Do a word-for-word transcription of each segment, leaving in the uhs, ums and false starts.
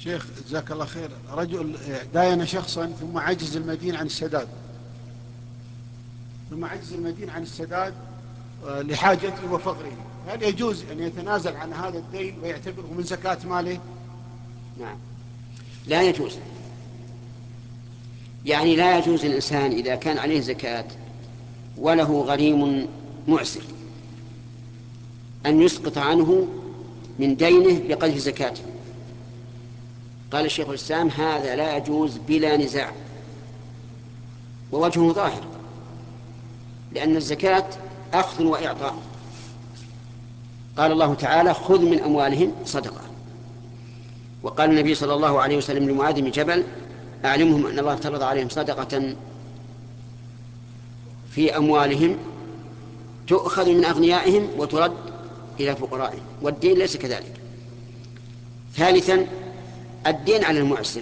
شيخ جزاك الله خير، رجل داين شخصا ثم عجز المدين عن السداد ثم عجز المدين عن السداد آه، لحاجته وفقره، هل يجوز أن يتنازل عن هذا الدين ويعتبره من زكاة ماله؟ نعم، لا يجوز. يعني لا يجوز الإنسان إذا كان عليه زكاة وله غريم معسر أن يسقط عنه من دينه بقدر زكاته. قال الشيخ الإسلام هذا لا يجوز بلا نزاع، ووجهه ظاهر، لأن الزكاة أخذ وإعطاء. قال الله تعالى خذ من أموالهم صدقة، وقال النبي صلى الله عليه وسلم لمعاذ بن جبل أعلمهم أن الله افترض عليهم صدقة في أموالهم تؤخذ من أغنيائهم وترد إلى فقرائهم، والدين ليس كذلك. ثالثا، الدين على المعسر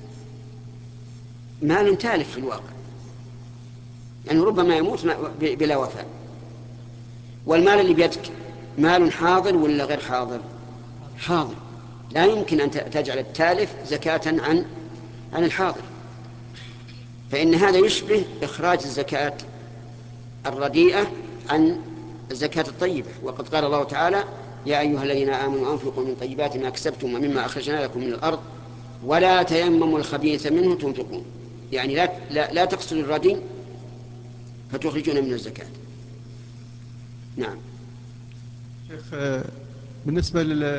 مال تالف في الواقع، يعني ربما يموت بلا وفاء. والمال اللي بيدك مال حاضر ولا غير حاضر؟ حاضر، لا يمكن أن تجعل التالف زكاة عن عن الحاضر، فإن هذا يشبه إخراج الزكاة الرديئة عن الزكاة الطيبة. وقد قال الله تعالى يا أيها الذين آمنوا أنفقوا من طيبات ما كسبتم ومما أخرجنا لكم من الأرض ولا تيمموا الخبيث منه تنفقون، يعني لا, لا, لا تقصدوا الردي فتخرجون من الزكاة. نعم. شيخ، بالنسبة لل